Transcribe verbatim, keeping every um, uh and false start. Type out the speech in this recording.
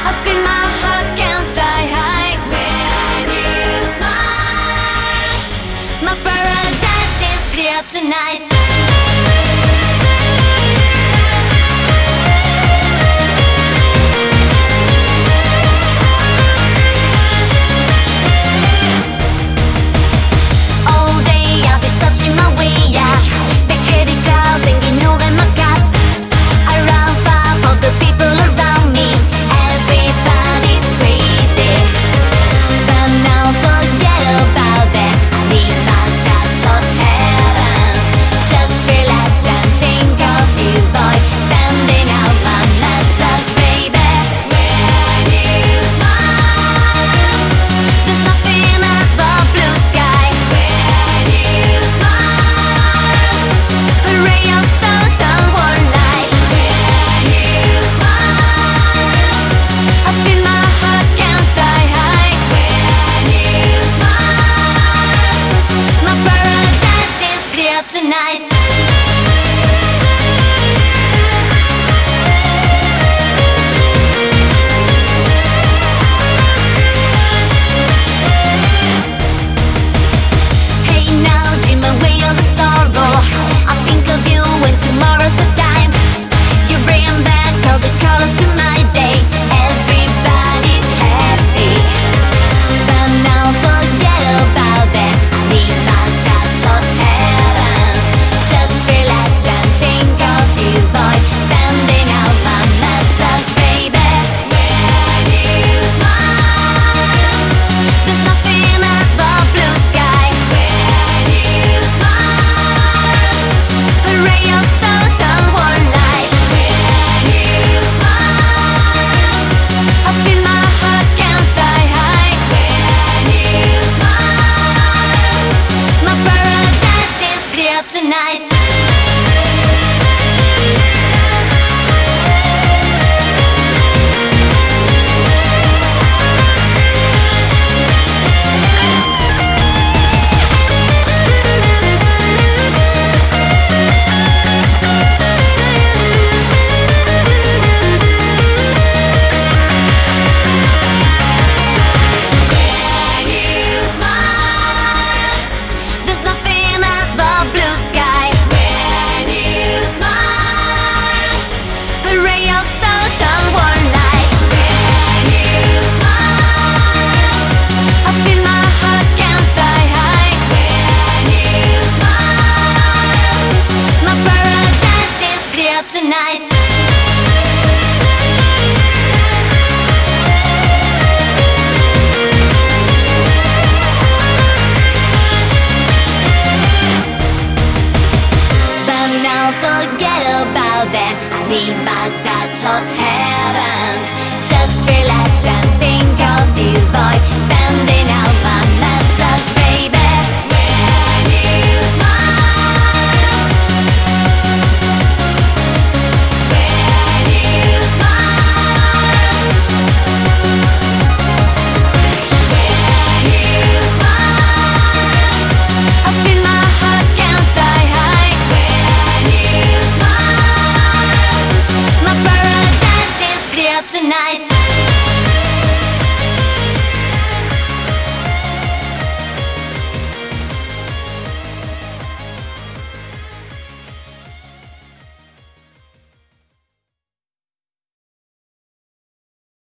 I feel my heart can fly high when you smile. My paradise is here tonight. Tonight. Hey now, dream away all the sorrow. I think of you when tomorrow's the time. You bring back all the colors to my day. Everybody's happy, but now forget about that. I need my touch of heaven. Just relax and think of you, boy. Sending out my message, baby. When you smile, there's nothing else but blue sky. When you smile, a ray of sunshine, warm light. When you smile, I feel my heart can fly high. When you smile, my paradise is here tonight. When you smile, there's nothing else but blue sky. When you smile, a ray of sunshine, warm light. When you smile, I feel my heart can fly high. When you smile, my paradise is here tonight. But now forget about that. I need my touch of heaven. Just relax and think of you, boy. Sending out my message, baby. When you smile, when you smile, when you smile, I feel my heart can fly high. When you smile, my paradise is here tonight.